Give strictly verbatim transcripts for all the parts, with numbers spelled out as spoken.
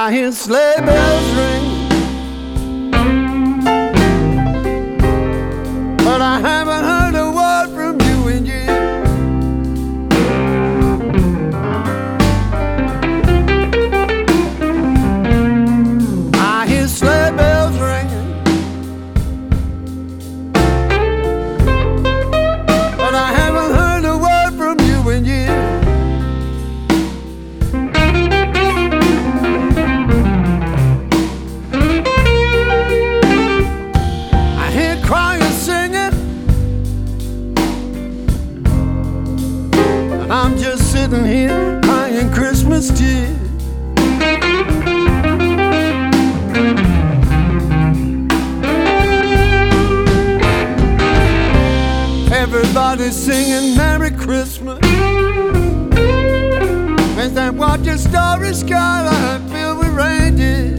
I hear sleigh bells ring, but I haven't heard a word from you in years. I hear sleigh bells ringing, but I haven't heard a word from you in years. I'm just sitting here crying Christmas tears. Everybody's singing Merry Christmas. Is that what your starry skyline filled with reindeer?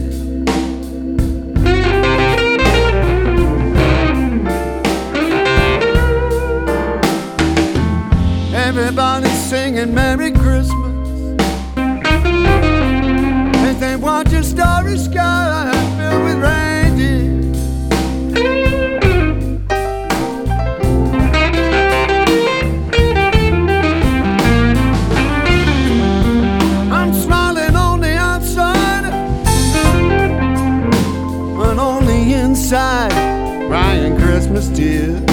Everybody's singing Merry Christmas. If they want your starry skyline filled with reindeer. I'm smiling on the outside, but on the inside, crying Christmas tears.